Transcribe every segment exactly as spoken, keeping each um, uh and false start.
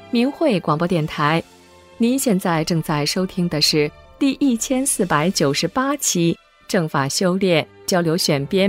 明慧广播电台，您现在正在收听的是第一千四百九十八期正法修炼交流选编。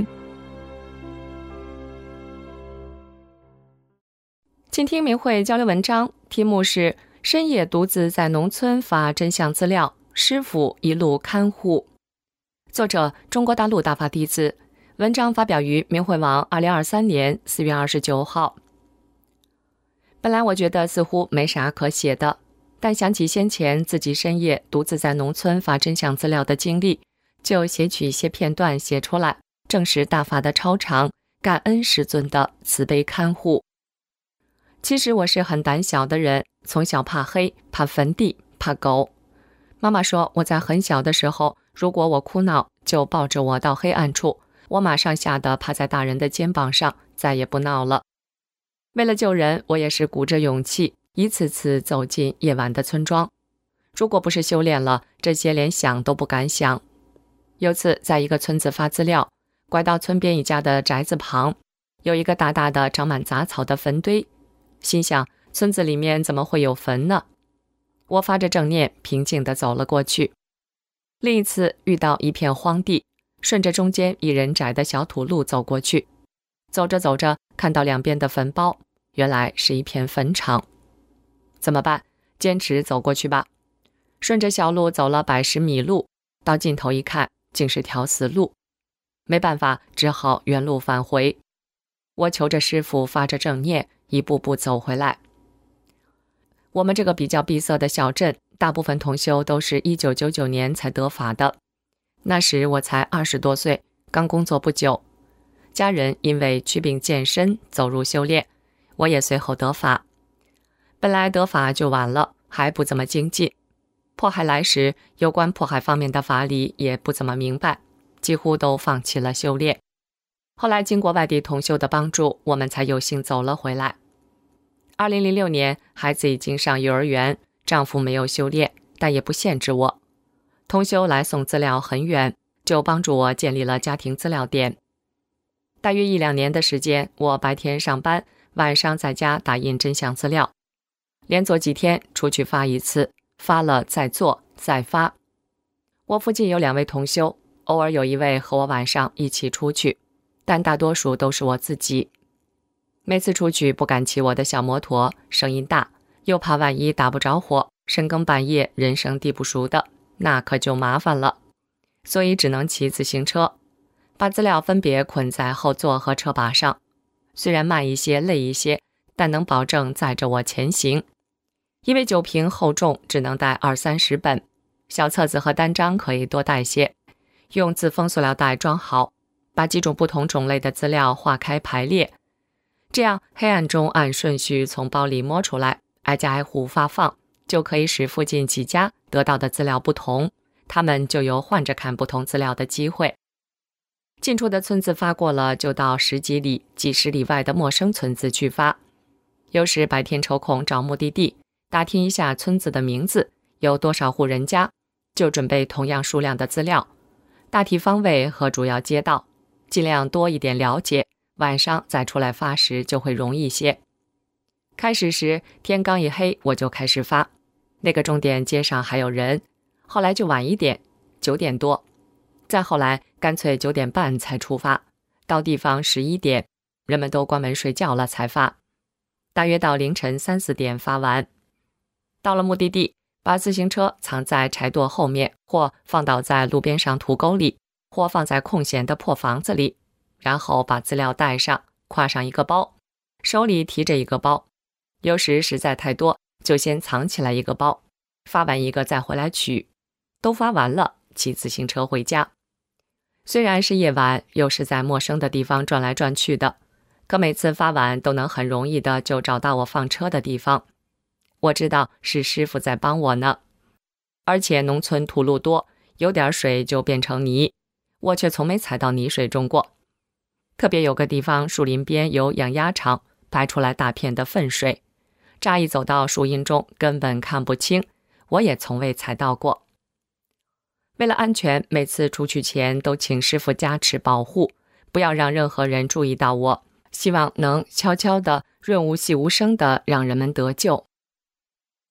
请听明慧交流文章，题目是深夜独自在农村发真相资料，师父一路看护。作者中国大陆大法弟子，文章发表于明慧网二零二三年四月二十九号。本来我觉得似乎没啥可写的，但想起先前自己深夜独自在农村发真相资料的经历，就写取一些片段写出来，正是大法的超常，感恩师尊的慈悲看护。其实我是很胆小的人，从小怕黑，怕坟地，怕狗。妈妈说我在很小的时候，如果我哭闹，就抱着我到黑暗处，我马上吓得趴在大人的肩膀上，再也不闹了。为了救人，我也是鼓着勇气，一次次走进夜晚的村庄。如果不是修炼了，这些连想都不敢想。有次在一个村子发资料，拐到村边一家的宅子旁，有一个大大的长满杂草的坟堆，心想村子里面怎么会有坟呢？我发着正念，平静地走了过去。另一次遇到一片荒地，顺着中间一人窄的小土路走过去，走着走着看到两边的坟包，原来是一片坟场。怎么办？坚持走过去吧。顺着小路走了百十米路，到尽头一看，竟是条死路。没办法，只好原路返回。我求着师父，发着正念，一步步走回来。我们这个比较闭塞的小镇，大部分同修都是一九九九年才得法的。那时我才二十多岁，刚工作不久。家人因为祛病健身走入修炼，我也随后得法。本来得法就晚了，还不怎么精进。迫害来时，有关迫害方面的法理也不怎么明白，几乎都放弃了修炼。后来经过外地同修的帮助，我们才有幸走了回来。二零零六年，孩子已经上幼儿园，丈夫没有修炼，但也不限制我。同修来送资料很远，就帮助我建立了家庭资料点。大约一两年的时间，我白天上班，晚上在家打印真相资料，连做几天，出去发一次，发了再做再发。我附近有两位同修，偶尔有一位和我晚上一起出去，但大多数都是我自己。每次出去不敢骑我的小摩托，声音大，又怕万一打不着火，深更半夜人生地不熟的，那可就麻烦了，所以只能骑自行车，把资料分别捆在后座和车把上。虽然慢一些累一些，但能保证载着我前行。因为酒瓶厚重，只能带二三十本，小册子和单张可以多带些，用自封塑料袋装好，把几种不同种类的资料划开排列，这样黑暗中按顺序从包里摸出来，挨家挨户发放，就可以使附近几家得到的资料不同，他们就有换着看不同资料的机会。近处的村子发过了，就到十几里、几十里外的陌生村子去发。有时白天抽空找目的地，打听一下村子的名字，有多少户人家，就准备同样数量的资料，大体方位和主要街道，尽量多一点了解，晚上再出来发时就会容易些。开始时天刚一黑我就开始发，那个终点街上还有人，后来就晚一点，九点多，再后来干脆九点半才出发，到地方十一点，人们都关门睡觉了才发，大约到凌晨三四点发完。到了目的地，把自行车藏在柴垛后面，或放倒在路边上土沟里，或放在空闲的破房子里，然后把资料带上，挎上一个包，手里提着一个包，有时实在太多，就先藏起来一个包，发完一个再回来取，都发完了，骑自行车回家。虽然是夜晚，又是在陌生的地方转来转去的，可每次发完都能很容易的就找到我放车的地方。我知道是师父在帮我呢。而且农村土路多，有点水就变成泥，我却从没踩到泥水中过。特别有个地方树林边有养鸭场，排出来大片的粪水，乍一走到树荫中根本看不清，我也从未踩到过。为了安全，每次出去前都请师父加持保护，不要让任何人注意到我，希望能悄悄的润物细无声的让人们得救。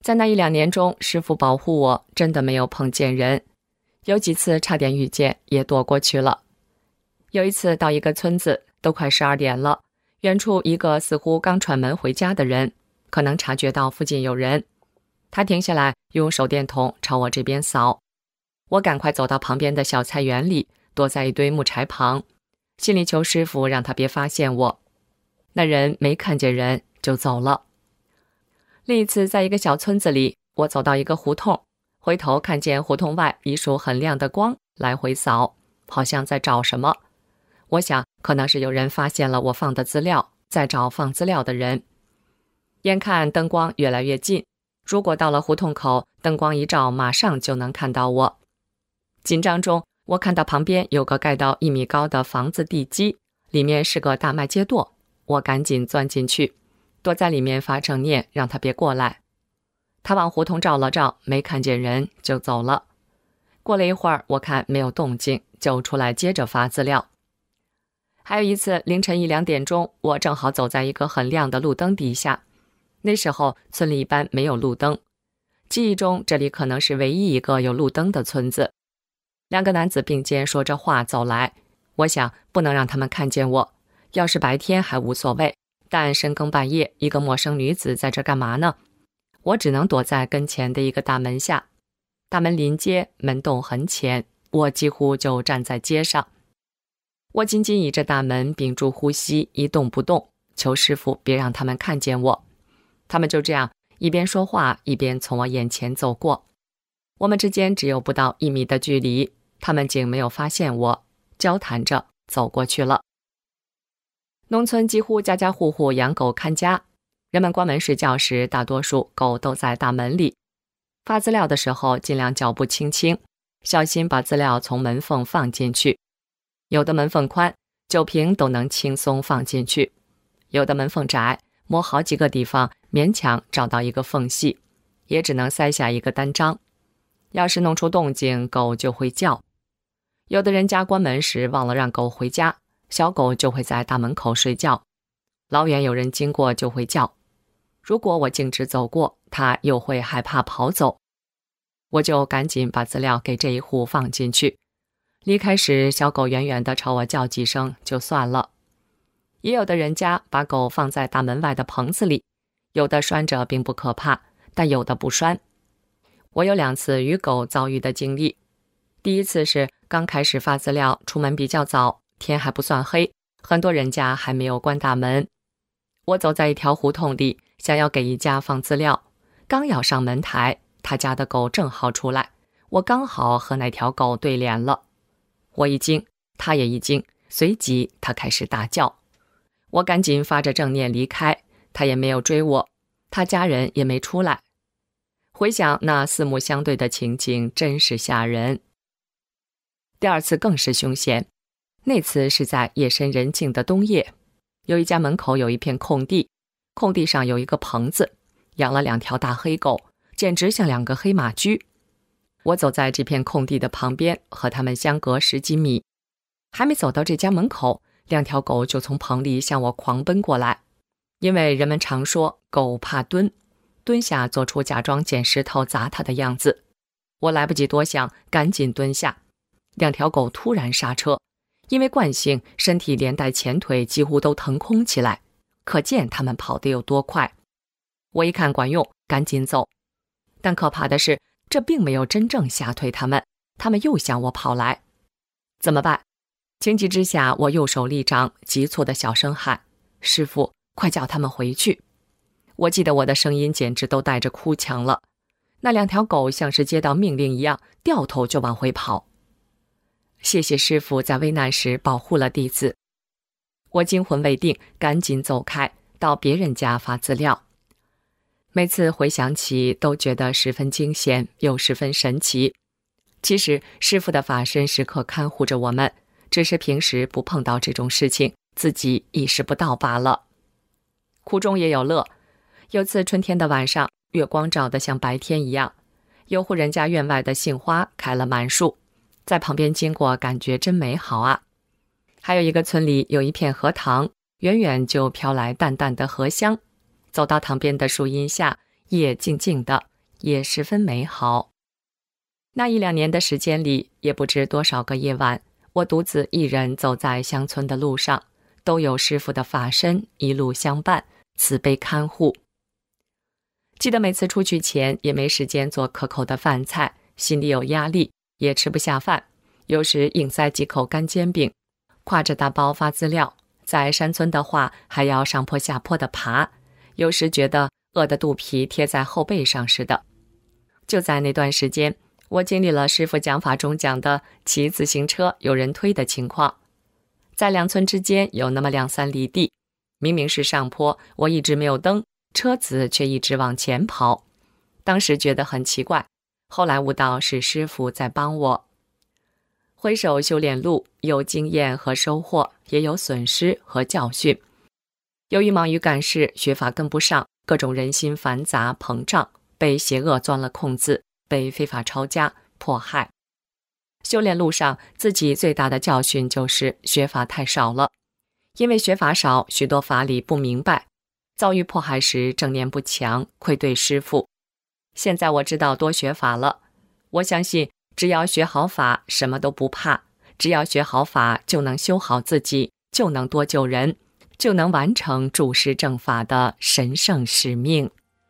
在那一两年中，师父保护我，真的没有碰见人，有几次差点遇见，也躲过去了。有一次到一个村子，都快十二点了，远处一个似乎刚串门回家的人，可能察觉到附近有人，他停下来用手电筒朝我这边扫。我赶快走到旁边的小菜园里，躲在一堆木柴旁，心里求师父让他别发现我。那人没看见人就走了。另一次在一个小村子里，我走到一个胡同，回头看见胡同外一束很亮的光来回扫，好像在找什么。我想可能是有人发现了我放的资料，在找放资料的人。眼看灯光越来越近，如果到了胡同口，灯光一照，马上就能看到我。紧张中，我看到旁边有个盖到一米高的房子地基，里面是个大麦秸垛，我赶紧钻进去，躲在里面发正念，让他别过来。他往胡同照了照，没看见人就走了。过了一会儿，我看没有动静，就出来接着发资料。还有一次凌晨一两点钟，我正好走在一个很亮的路灯底下，那时候村里一般没有路灯，记忆中这里可能是唯一一个有路灯的村子。两个男子并肩说着话走来，我想不能让他们看见我，要是白天还无所谓，但深更半夜一个陌生女子在这干嘛呢？我只能躲在跟前的一个大门下，大门临街，门洞很浅，我几乎就站在街上。我紧紧倚着大门，屏住呼吸，一动不动，求师父别让他们看见我。他们就这样一边说话一边从我眼前走过，我们之间只有不到一米的距离，他们竟没有发现我，交谈着走过去了。农村几乎家家户户养狗看家，人们关门睡觉时，大多数狗都在大门里。发资料的时候尽量脚步轻轻，小心把资料从门缝放进去。有的门缝宽，酒瓶都能轻松放进去；有的门缝窄，摸好几个地方勉强找到一个缝隙，也只能塞下一个单张。要是弄出动静，狗就会叫。有的人家关门时忘了让狗回家，小狗就会在大门口睡觉，老远有人经过就会叫。如果我径直走过，它又会害怕跑走。我就赶紧把资料给这一户放进去。离开时，小狗远远地朝我叫几声就算了。也有的人家把狗放在大门外的棚子里，有的拴着并不可怕，但有的不拴。我有两次与狗遭遇的经历。第一次是刚开始发资料，出门比较早，天还不算黑，很多人家还没有关大门。我走在一条胡同里，想要给一家放资料，刚要上门台，他家的狗正好出来，我刚好和那条狗对脸了。我一惊，他也一惊，随即他开始大叫。我赶紧发着正念离开，他也没有追我，他家人也没出来。回想那四目相对的情景，真是吓人。第二次更是凶险，那次是在夜深人静的冬夜，有一家门口有一片空地，空地上有一个棚子，养了两条大黑狗，简直像两个黑马驹。我走在这片空地的旁边，和他们相隔十几米，还没走到这家门口，两条狗就从棚里向我狂奔过来。因为人们常说狗怕蹲，蹲下做出假装捡石头砸它的样子。我来不及多想，赶紧蹲下。两条狗突然刹车，因为惯性，身体连带前腿几乎都腾空起来，可见它们跑得有多快。我一看管用，赶紧走。但可怕的是，这并没有真正吓退他们，他们又向我跑来。怎么办？情急之下，我右手立掌，急促地小声喊：师父，快叫他们回去。我记得我的声音简直都带着哭腔了。那两条狗像是接到命令一样，掉头就往回跑。谢谢师父在危难时保护了弟子。我惊魂未定，赶紧走开，到别人家发资料。每次回想起，都觉得十分惊险，又十分神奇。其实师父的法身时刻看护着我们，只是平时不碰到这种事情，自己意识不到罢了。苦中也有乐。有次春天的晚上，月光照得像白天一样，有户人家院外的杏花开了满树，在旁边经过，感觉真美好啊。还有一个村里有一片荷塘，远远就飘来淡淡的荷香。走到塘边的树荫下，夜静静的， 也十分美好。那一两年的时间里，也不知多少个夜晚，我独自一人走在乡村的路上，都有师父的法身一路相伴，慈悲看护。记得每次出去前也没时间做可口的饭菜，心里有压力，也吃不下饭，有时硬塞几口干煎饼，挎着大包发资料，在山村的话还要上坡下坡的爬，有时觉得饿得肚皮贴在后背上似的。就在那段时间，我经历了师父讲法中讲的骑自行车有人推的情况。在两村之间有那么两三里地，明明是上坡，我一直没有蹬，车子却一直往前跑。当时觉得很奇怪，后来悟到是师父在帮我。回首修炼路，有经验和收获，也有损失和教训。由于忙于赶事，学法跟不上，各种人心繁杂膨胀，被邪恶钻了空子，被非法抄家迫害。修炼路上自己最大的教训就是学法太少了，因为学法少，许多法理不明白，遭遇迫害时正念不强，愧对师父。现在我知道多学法了，我相信只要学好法，什么都不怕，只要学好法，就能修好自己，就能多救人，就能完成注释正法的神圣使命。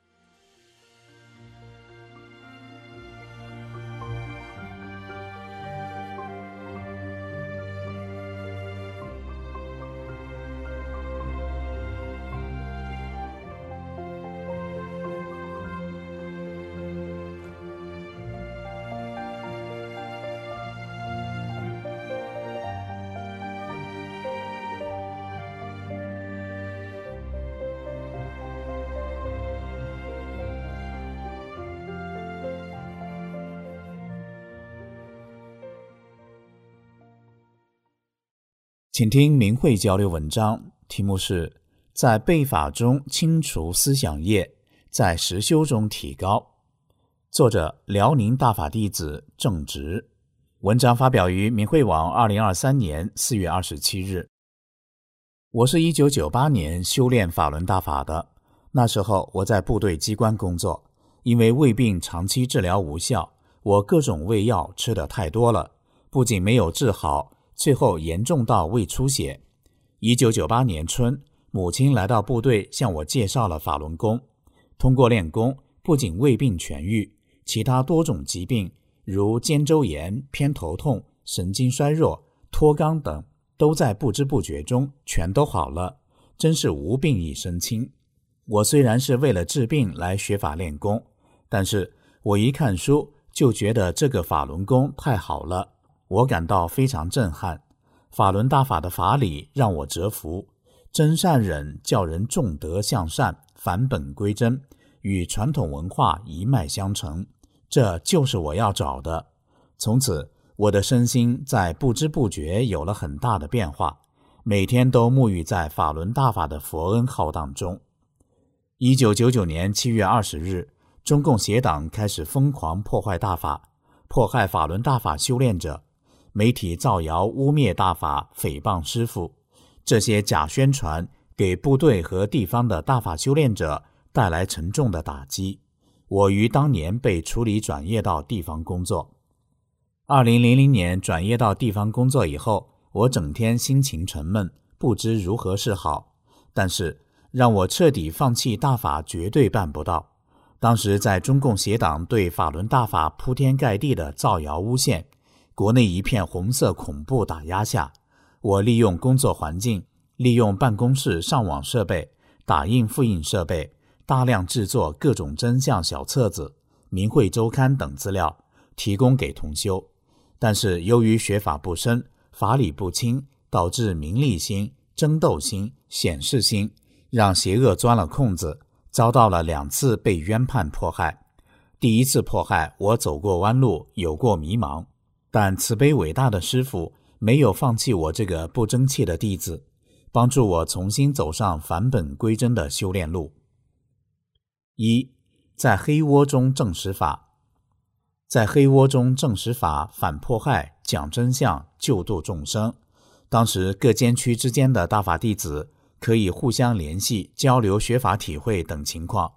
请听明慧交流文章，题目是在背法中清除思想业，在实修中提高。作者辽宁大法弟子郑直，文章发表于明慧网二零二三年四月二十七日。我是一九九八年修炼法轮大法的，那时候我在部队机关工作，因为胃病长期治疗无效，我各种胃药吃得太多了，不仅没有治好，最后严重到胃出血。一九九八年春，母亲来到部队向我介绍了法轮功。通过练功，不仅胃病痊愈，其他多种疾病如肩周炎、偏头痛、神经衰弱、脱肛等都在不知不觉中全都好了，真是无病一身轻。我虽然是为了治病来学法练功，但是我一看书就觉得这个法轮功太好了，我感到非常震撼。法轮大法的法理让我折服，真善忍叫人重德向善，返本归真，与传统文化一脉相承，这就是我要找的。从此我的身心在不知不觉有了很大的变化，每天都沐浴在法轮大法的佛恩浩荡中。一九九九年七月二十日，中共邪党开始疯狂破坏大法，迫害法轮大法修炼者，媒体造谣污蔑大法，诽谤师父，这些假宣传给部队和地方的大法修炼者带来沉重的打击。我于当年被处理转业到地方工作。二零零零年转业到地方工作以后，我整天心情沉闷，不知如何是好。但是让我彻底放弃大法绝对办不到。当时在中共邪党对法轮大法铺天盖地的造谣诬陷，国内一片红色恐怖打压下，我利用工作环境，利用办公室上网设备、打印复印设备，大量制作各种真相小册子、明慧周刊等资料，提供给同修。但是由于学法不深，法理不清，导致名利心、争斗心、显示心，让邪恶钻了空子，遭到了两次被冤判迫害。第一次迫害，我走过弯路，有过迷茫，但慈悲伟大的师父没有放弃我这个不争气的弟子，帮助我重新走上返本归真的修炼路。一，在黑窝中证实法。在黑窝中证实法，反迫害，讲真相，救度众生。当时各监区之间的大法弟子可以互相联系，交流学法体会等情况。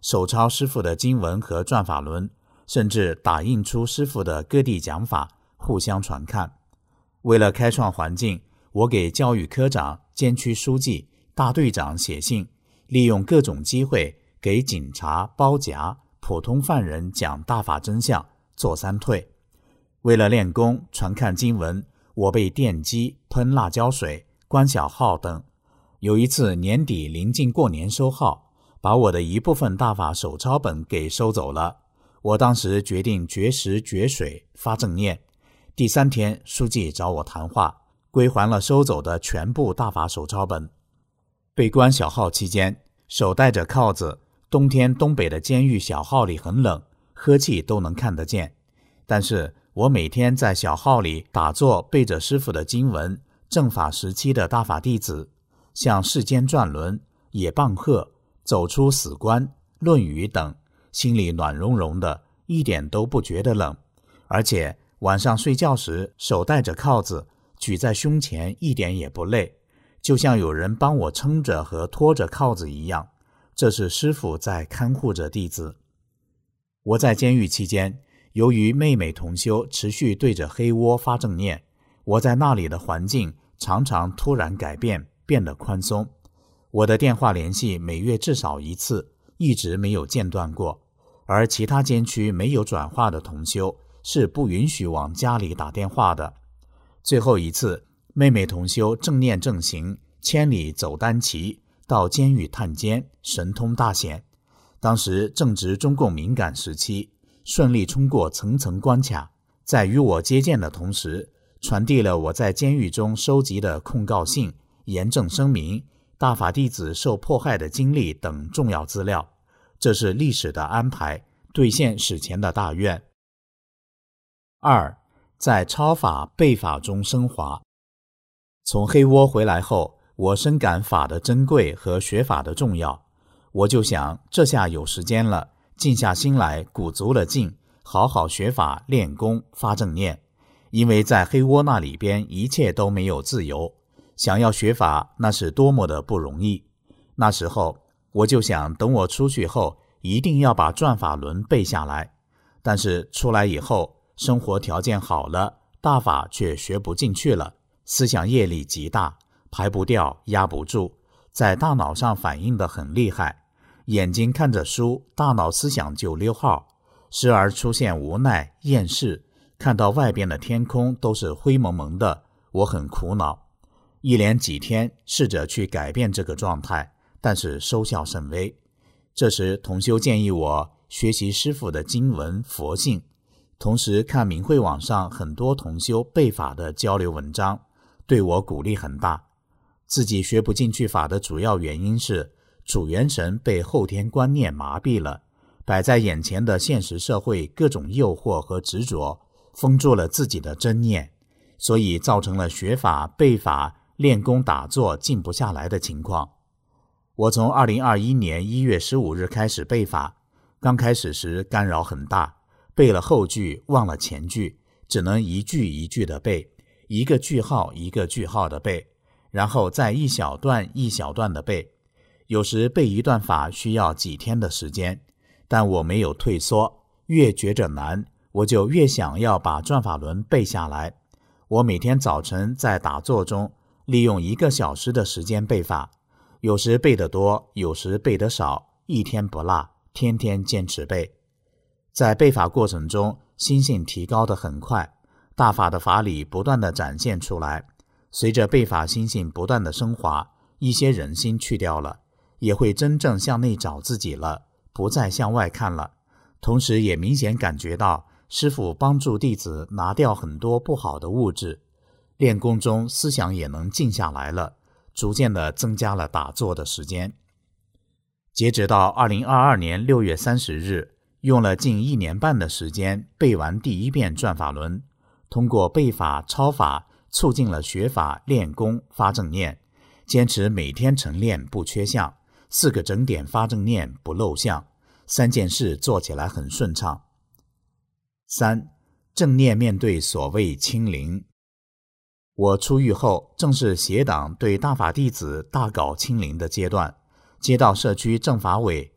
手抄师父的经文和转法轮，甚至打印出师父的各地讲法，互相传看。为了开创环境，我给教育科长、监区书记、大队长写信，利用各种机会给警察、包夹、普通犯人讲大法真相，做三退。为了练功、传看经文，我被电击、喷辣椒水、关小号等。有一次年底临近过年收号，把我的一部分大法手抄本给收走了。我当时决定绝食绝水发正念。第三天，书记找我谈话，归还了收走的全部大法手抄本。被关小号期间，手戴着铐子，冬天东北的监狱小号里很冷，呵气都能看得见。但是我每天在小号里打坐，背着师父的经文，正法时期的大法弟子，像世间转轮、野棒鹤、走出死关、论语等，心里暖融融的，一点都不觉得冷。而且晚上睡觉时手戴着铐子，举在胸前，一点也不累，就像有人帮我撑着和拖着铐子一样。这是师父在看护着弟子。我在监狱期间，由于妹妹同修持续对着黑窝发正念，我在那里的环境常常突然改变，变得宽松。我的电话联系每月至少一次，一直没有间断过。而其他监区没有转化的同修是不允许往家里打电话的。最后一次，妹妹同修正念正行，千里走单骑，到监狱探监，神通大显。当时正值中共敏感时期，顺利冲过层层关卡，在与我接见的同时，传递了我在监狱中收集的控告信、严正声明、大法弟子受迫害的经历等重要资料。这是历史的安排，兑现史前的大愿。二，在抄法背法中升华。从黑窝回来后，我深感法的珍贵和学法的重要。我就想，这下有时间了，静下心来，鼓足了劲，好好学法练功发正念。因为在黑窝那里边一切都没有自由，想要学法那是多么的不容易。那时候我就想，等我出去后一定要把转法轮背下来。但是出来以后，生活条件好了，大法却学不进去了，思想业力极大，排不掉，压不住，在大脑上反应得很厉害。眼睛看着书，大脑思想就溜号，时而出现无奈、厌世，看到外边的天空都是灰蒙蒙的，我很苦恼。一连几天试着去改变这个状态，但是收效甚微。这时同修建议我学习师父的经文佛性，同时看明慧网上很多同修背法的交流文章，对我鼓励很大。自己学不进去法的主要原因是主元神被后天观念麻痹了，摆在眼前的现实社会各种诱惑和执着封住了自己的真念，所以造成了学法背法练功打坐静不下来的情况。我从二零二一年一月十五日开始背法，刚开始时干扰很大，背了后句忘了前句，只能一句一句的背，一个句号一个句号的背，然后再一小段一小段的背。有时背一段法需要几天的时间，但我没有退缩，越觉着难，我就越想要把转法轮背下来。我每天早晨在打坐中利用一个小时的时间背法，有时背得多，有时背得少，一天不落，天天坚持背。在背法过程中，心性提高得很快，大法的法理不断地展现出来。随着背法心性不断地升华，一些忍心去掉了，也会真正向内找自己了，不再向外看了。同时也明显感觉到师父帮助弟子拿掉很多不好的物质，练功中思想也能静下来了，逐渐地增加了打坐的时间。截止到二零二二年六月三十日，用了近一年半的时间背完第一遍转法轮，通过背法抄法促进了学法练功发正念，坚持每天晨练不缺项，四个整点发正念不漏项，三件事做起来很顺畅。三，正念面对所谓清零。我出狱后正是协党对大法弟子大搞清零的阶段，接到社区政法委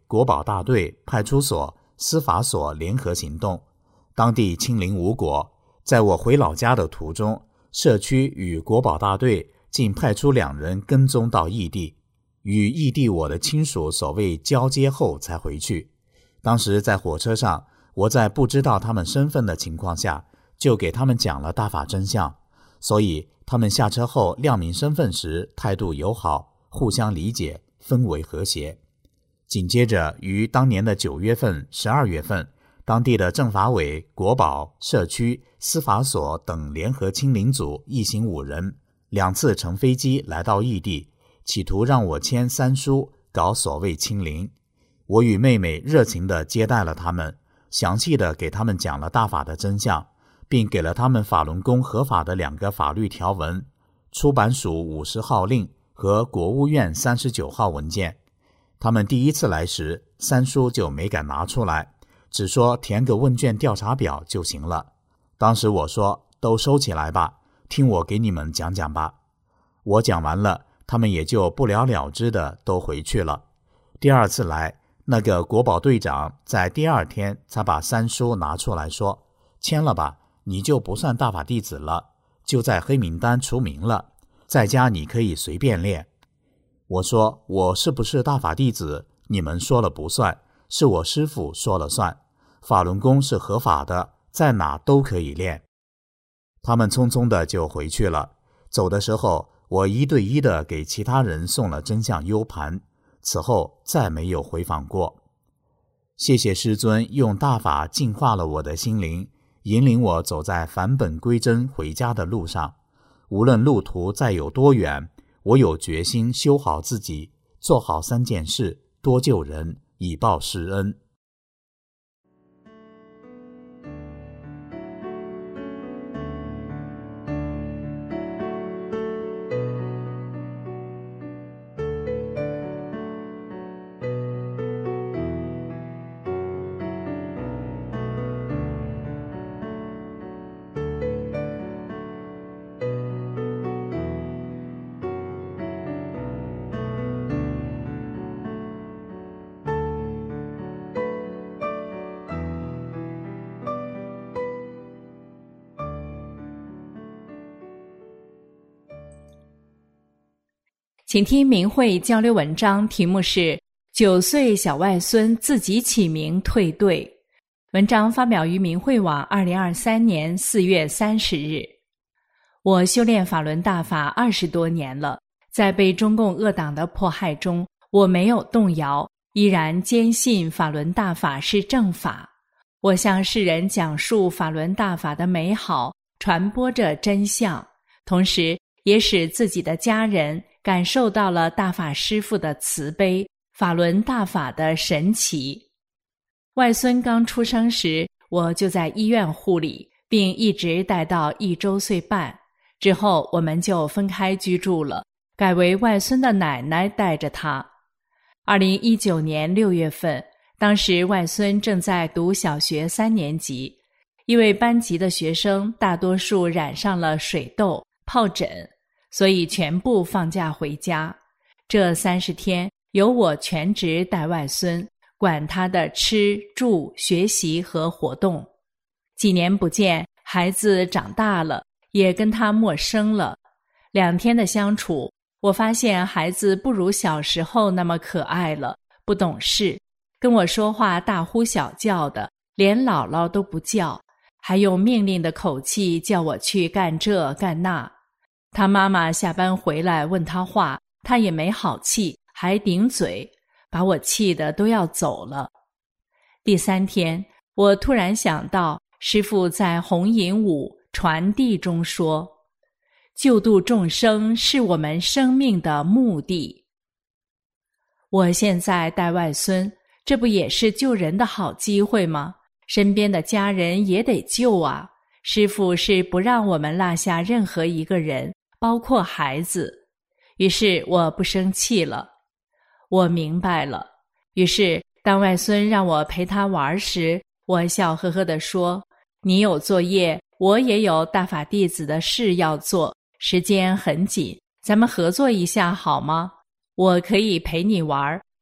国保大队、派出所、司法所联合行动，当地清零无果。在我回老家的途中，社区与国保大队竟派出两人跟踪到异地，与异地我的亲属所谓交接后才回去。当时在火车上，我在不知道他们身份的情况下，就给他们讲了大法真相，所以他们下车后亮明身份时态度友好，互相理解，氛围和谐。紧接着于当年的九月份、十二月份，当地的政法委、国保、社区、司法所等联合清零组一行五人，两次乘飞机来到异地，企图让我签三书，搞所谓清零。我与妹妹热情地接待了他们，详细地给他们讲了大法的真相，并给了他们法轮功合法的两个法律条文：出版署五十号令和国务院三十九号文件。他们第一次来时，三书就没敢拿出来，只说填个问卷调查表就行了。当时我说，都收起来吧，听我给你们讲讲吧。我讲完了，他们也就不了了之的都回去了。第二次来，那个国保队长在第二天才把三书拿出来说，签了吧，你就不算大法弟子了，就在黑名单除名了，在家你可以随便练。我说，我是不是大法弟子，你们说了不算，是我师父说了算，法轮功是合法的，在哪都可以练。他们匆匆的就回去了。走的时候，我一对一的给其他人送了真相 U 盘，此后再没有回访过。谢谢师尊用大法净化了我的心灵，引领我走在返本归真回家的路上。无论路途再有多远，我有决心修好自己，做好三件事，多救人，以报师恩。 请听明慧交流文章，题目是九岁小外孙自己起名退队。文章发表于明慧网二零二三年四月三十日。我修炼法轮大法二十多年了，在被中共恶党的迫害中，我没有动摇，依然坚信法轮大法是正法。我向世人讲述法轮大法的美好，传播着真相，同时也使自己的家人感受到了大法师父的慈悲，法轮大法的神奇。外孙刚出生时，我就在医院护理，并一直带到一周岁半。之后我们就分开居住了，改为外孙的奶奶带着他。二零一九年六月份，当时外孙正在读小学三年级，因为班级的学生大多数染上了水痘、疱疹，所以全部放假回家。这三十天由我全职带外孙，管他的吃住学习和活动。几年不见，孩子长大了，也跟他陌生了。两天的相处，我发现孩子不如小时候那么可爱了，不懂事，跟我说话大呼小叫的，连姥姥都不叫，还用命令的口气叫我去干这干那。他妈妈下班回来问他话，他也没好气，还顶嘴，把我气得都要走了。第三天，我突然想到师父在弘引五传递中说，救度众生是我们生命的目的。我现在带外孙，这不也是救人的好机会吗？身边的家人也得救啊。师父是不让我们落下任何一个人，包括孩子。于是我不生气了，我明白了。于是当外孙让我陪他玩时，我笑呵呵地说，你有作业，我也有大法弟子的事要做，时间很紧，咱们合作一下好吗？我可以陪你玩，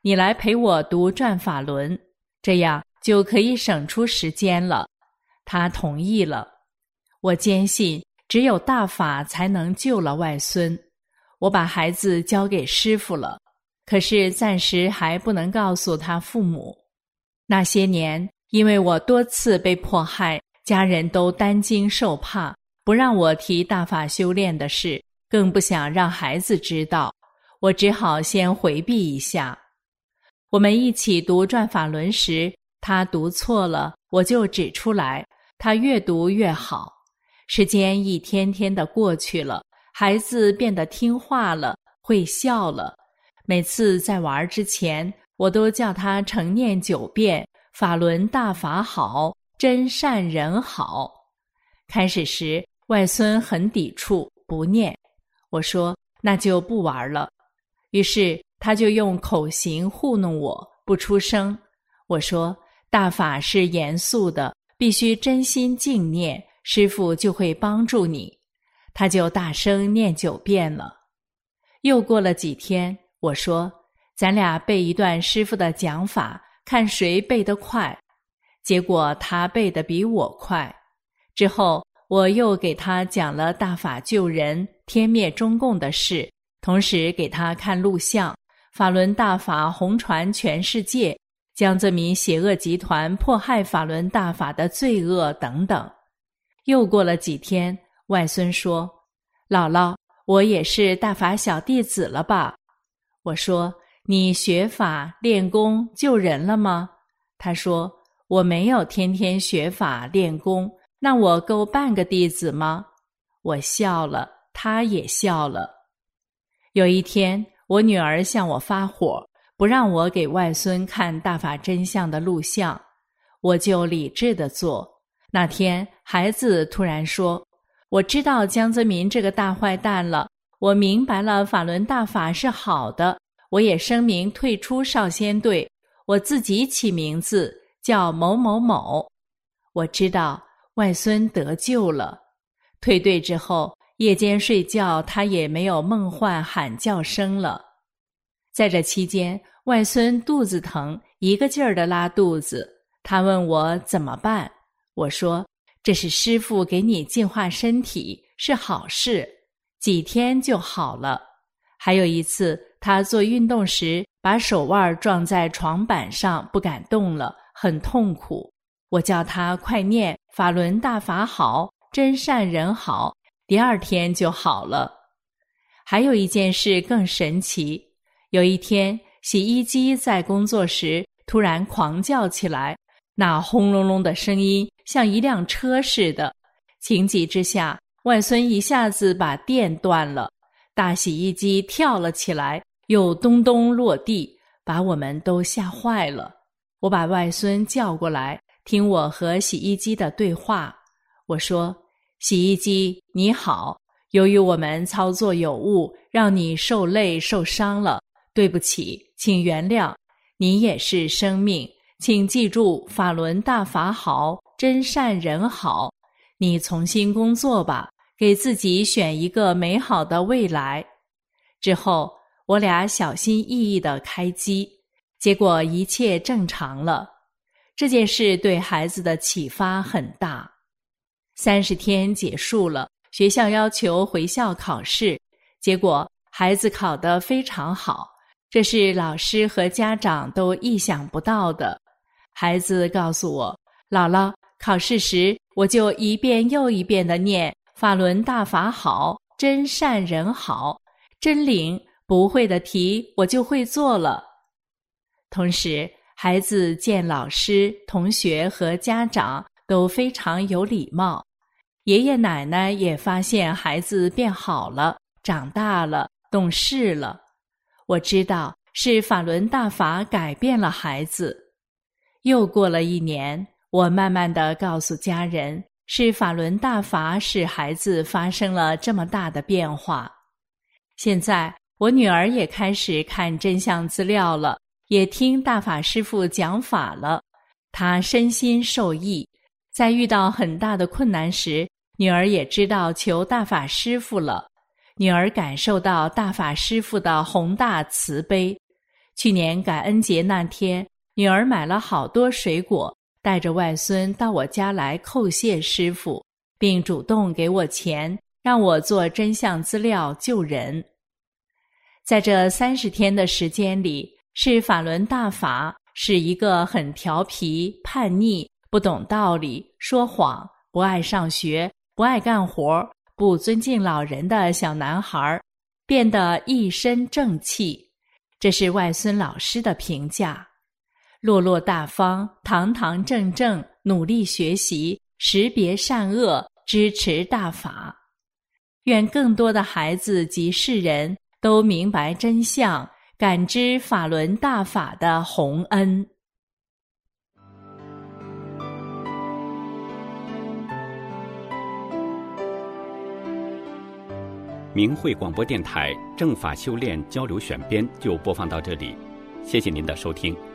你来陪我读转法轮，这样就可以省出时间了。他同意了。我坚信只有大法才能救了外孙。我把孩子交给师父了，可是暂时还不能告诉他父母。那些年，因为我多次被迫害，家人都担惊受怕，不让我提大法修炼的事，更不想让孩子知道，我只好先回避一下。我们一起读转法轮时，他读错了，我就指出来，他越读越好。时间一天天的过去了，孩子变得听话了，会笑了。每次在玩之前，我都叫他承念九遍法轮大法好，真善人好。开始时外孙很抵触，不念。我说那就不玩了。于是他就用口型糊弄我，不出声。我说大法是严肃的，必须真心静念，师父就会帮助你。他就大声念九遍了。又过了几天，我说咱俩背一段师父的讲法，看谁背得快。结果他背得比我快。之后我又给他讲了大法救人、天灭中共的事，同时给他看录像，法轮大法红传全世界，江泽民邪恶集团迫害法轮大法的罪恶等等。又过了几天，外孙说，姥姥，我也是大法小弟子了吧？我说，你学法练功救人了吗？他说，我没有天天学法练功，那我够半个弟子吗？我笑了，他也笑了。有一天，我女儿向我发火，不让我给外孙看大法真相的录像，我就理智地做。那天孩子突然说，我知道江泽民这个大坏蛋了，我明白了法轮大法是好的，我也声明退出少先队，我自己起名字叫某某某。我知道外孙得救了。退队之后，夜间睡觉他也没有梦幻喊叫声了。在这期间，外孙肚子疼，一个劲儿地拉肚子，他问我怎么办。我说，这是师父给你净化身体，是好事，几天就好了。还有一次，他做运动时把手腕撞在床板上，不敢动了，很痛苦。我叫他快念法轮大法好，真善人好，第二天就好了。还有一件事更神奇，有一天洗衣机在工作时突然狂叫起来，那轰隆隆的声音像一辆车似的。情急之下，外孙一下子把电断了，大洗衣机跳了起来，又咚咚落地，把我们都吓坏了。我把外孙叫过来，听我和洗衣机的对话。我说，洗衣机你好，由于我们操作有误，让你受累受伤了，对不起，请原谅。你也是生命，请记住法轮大法好，真善人好。你重新工作吧，给自己选一个美好的未来。之后我俩小心翼翼地开机，结果一切正常了。这件事对孩子的启发很大。三十天结束了，学校要求回校考试，结果孩子考得非常好，这是老师和家长都意想不到的。孩子告诉我，姥姥，考试时我就一遍又一遍地念法轮大法好，真善人好，真灵，不会的题我就会做了。同时，孩子见老师、同学和家长都非常有礼貌，爷爷奶奶也发现孩子变好了，长大了，懂事了。我知道是法轮大法改变了孩子。又过了一年，我慢慢地告诉家人，是法轮大法使孩子发生了这么大的变化。现在我女儿也开始看真相资料了，也听大法师父讲法了，她身心受益。在遇到很大的困难时，女儿也知道求大法师父了。女儿感受到大法师父的宏大慈悲， 去年感恩节那天，女儿买了好多水果，带着外孙到我家来叩谢师父，并主动给我钱，让我做真相资料救人。在这三十天的时间里，是法轮大法是一个很调皮、叛逆、不懂道理、说谎、不爱上学、不爱干活、不尊敬老人的小男孩，变得一身正气。这是外孙老师的评价。落落大方，堂堂正正，努力学习，识别善恶，支持大法。愿更多的孩子及世人都明白真相，感知法轮大法的宏恩。 明慧广播电台正法修炼交流选编就播放到这里，谢谢您的收听。